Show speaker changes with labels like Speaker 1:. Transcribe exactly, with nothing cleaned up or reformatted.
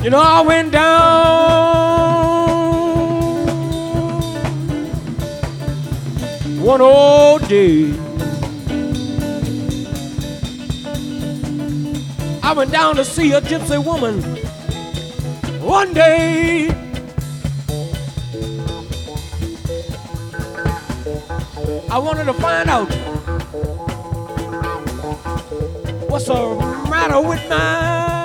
Speaker 1: You know, I went down one old day. I went down to see a gypsy woman one day. I wanted to find out what's the matter with my